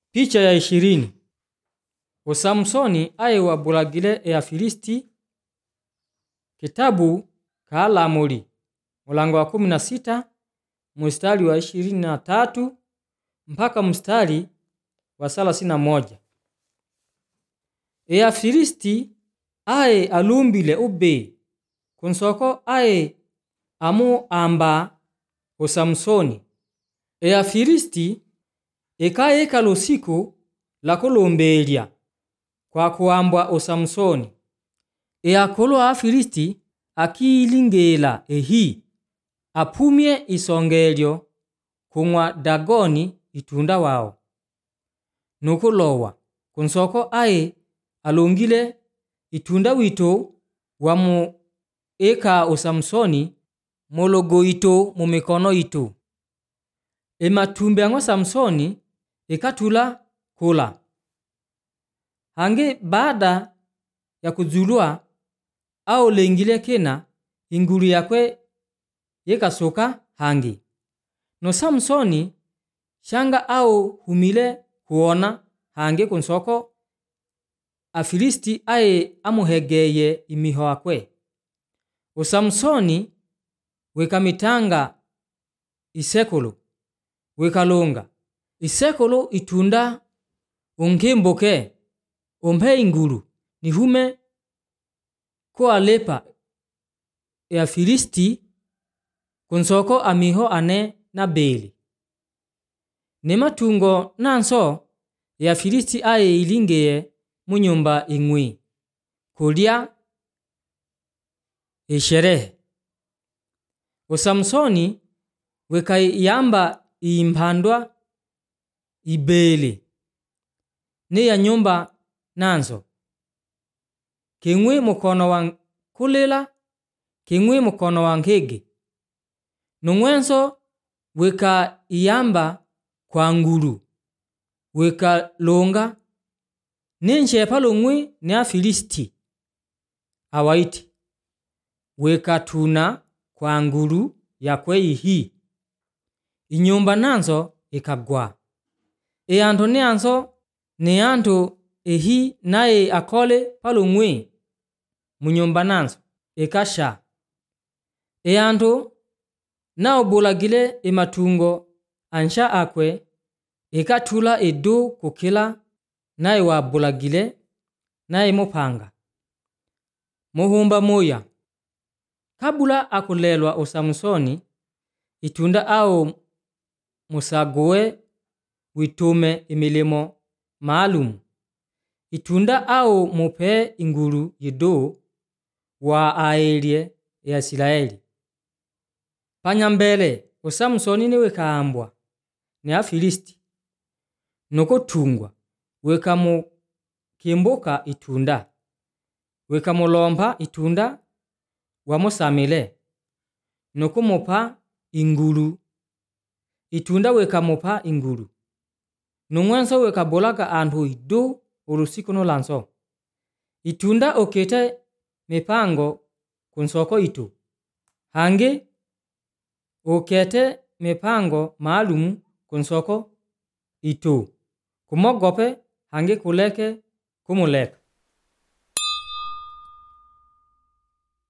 Picha ya 20. Samsoni ayewabulagile Eafilisti. Kitabu Kaalamuli mlango wa 16 mstari wa 23 mpaka mstari wa 31. Eafilisti aye alumbile ube kunsoko aye amu amba Samsoni. Eafilisti ekayekala usiku la kulumbelia kwa kuambwa Samsoni. Eakolo Afilisti akilingela ehi apumye isongelyo kumwa Dagoni itunda wao. Nukulowa kunsoko aye alungile itunda wito wamu eka Samsoni mologo ito mumikono ito. Ematumbe angwa Samsoni ekatula kula. Hange baada ya kuzulua au lengile kena ingulu yakwe yekasoka hangi. No Samsoni shanga au humile kuona hange kunsoko Afilisti aye amuhegeye imiho akwe. Samsoni wekamitanga isekolo wekalonga isekolo itunda ungimboke ompe ingulu nihume ko alepa Eafilisti kunsoko amiho ane na beli. Nematungo nanso Eafilisti aye ilingeye munyumba ingwi kulia esherehe. Samsoni wekayamba impandwa ibele ne ya nyumba nanzo kengwe mukono wa kulela kengwe mukono wa ngege nungwenso weka iyamba kwa ngulu weka longa nenche palungwe ne Afilisti awaiti weka tuna kwa ngulu yakwe ihi inyumba nanzo ikagwa. Eanto neanzo neanto ehi naye akole palungwe munyumba nanzo ekasha. Eanto nao bulagile ematungo ansha akwe ekatula edo kukila naye wabulagile naye mupanga muhumba moya. Kabula akulelwa Samsoni itunda au musagowe witume imilimo maalum itunda au mupe ingulu yido wa aelie ya Israeli. Panyambele Samsoni niwe kaambwa ni Afilisti nokotungwa wekamu kimboka itunda wekamulomba itunda wamusamile nokumupa ingulu itunda wekamupa ingulu nungwenso wekabolaga antu ido urusiku no lanso itunda okete mipango kunsoko itu hange okete mipango maalumu kunsoko itu kumogope hange kuleke kumuleka.